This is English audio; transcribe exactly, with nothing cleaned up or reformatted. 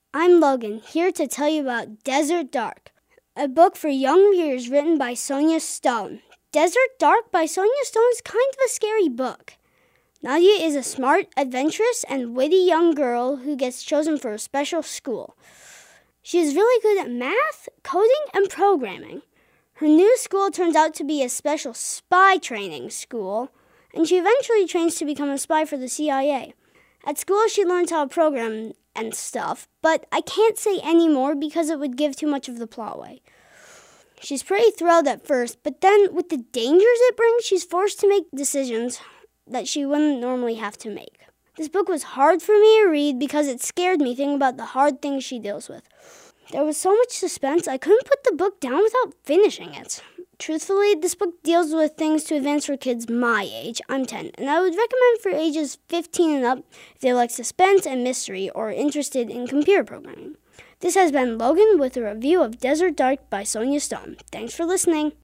I'm Logan, here to tell you about Desert Dark, a book for young readers written by Sonia Stone. Desert Dark by Sonia Stone is kind of a scary book. Nadia is a smart, adventurous, and witty young girl who gets chosen for a special school. She is really good at math, coding, and programming. Her new school turns out to be a special spy training school, and she eventually trains to become a spy for the C I A. At school, she learns how to program and stuff, but I can't say any more because it would give too much of the plot away. She's pretty thrilled at first, but then with the dangers it brings, she's forced to make decisions that she wouldn't normally have to make. This book was hard for me to read because it scared me thinking about the hard things she deals with. There was so much suspense, I couldn't put the book down without finishing it. Truthfully, this book deals with things to advance for kids my age. I'm ten, and I would recommend for ages fifteen and up if they like suspense and mystery or are interested in computer programming. This has been Logan with a review of Desert Dark by Sonia Stone. Thanks for listening.